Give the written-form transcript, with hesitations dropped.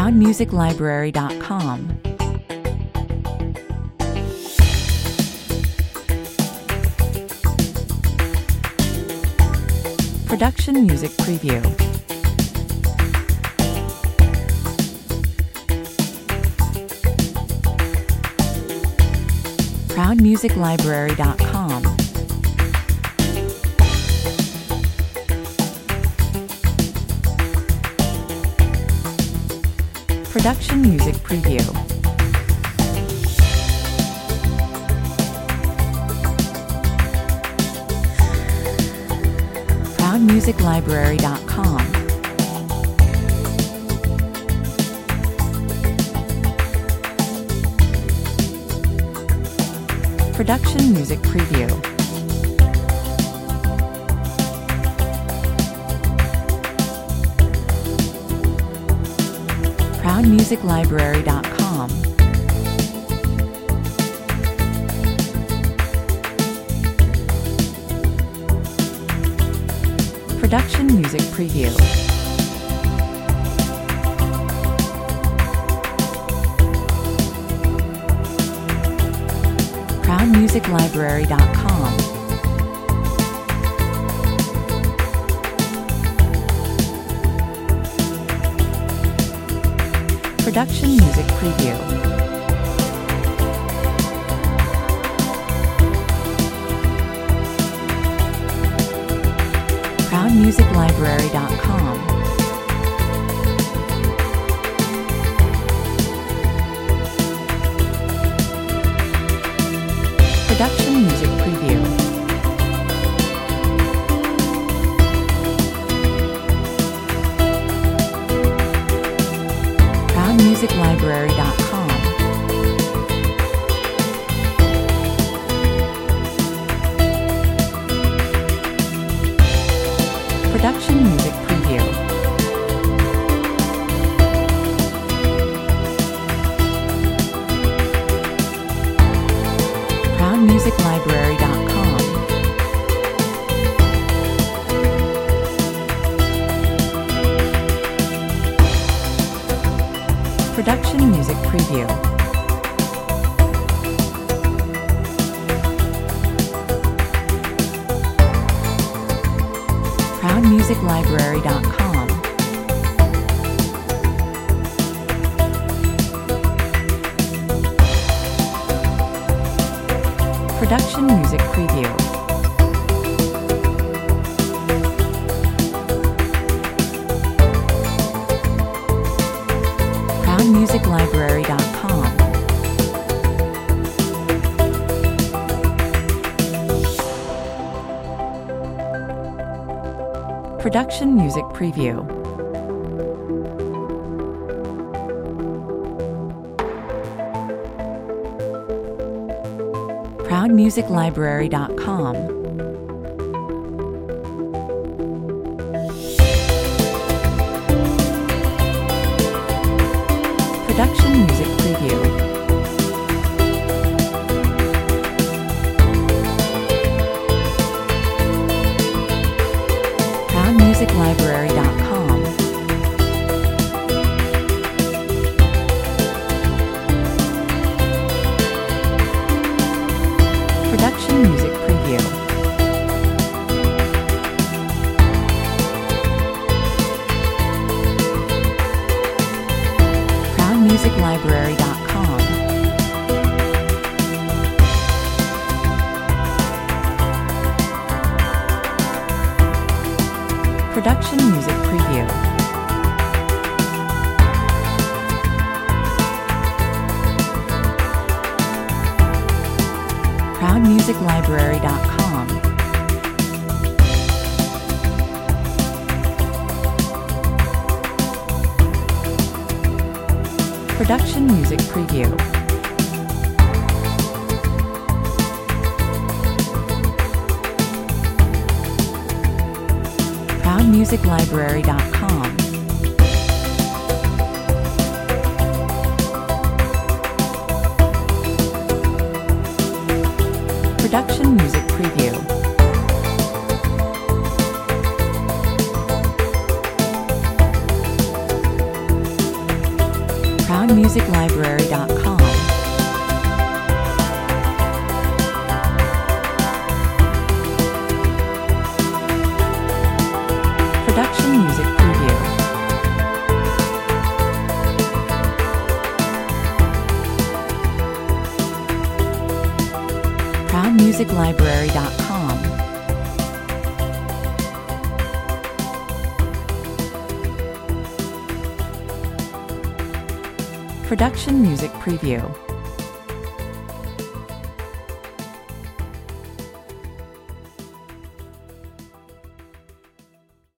ProudMusicLibrary.com. Production Music Preview. ProudMusicLibrary.com. Production Music Preview. ProudMusicLibrary.com. Production Music Preview. ProudMusicLibrary.com. Production Music Preview. ProudMusicLibrary.com. Production Music Preview. ProudMusicLibrary.com. Production Music Preview. ProudMusicLibrary.com. Production Music Preview. ProudMusicLibrary.com. Production Music Preview. ProudMusicLibrary.com. Production Music Preview. ProudMusicLibrary.com. Production Music Preview. ProudMusicLibrary.com. Production Music Preview. ProudMusicLibrary.com. Production Music Preview. ProudMusicLibrary.com. Production Music Preview. ProudMusicLibrary.com. Production Music Preview. ProudMusicLibrary.com. Production Music Preview. ProudMusicLibrary.com. Production Music Preview. ProudMusicLibrary.com. Production Music Preview.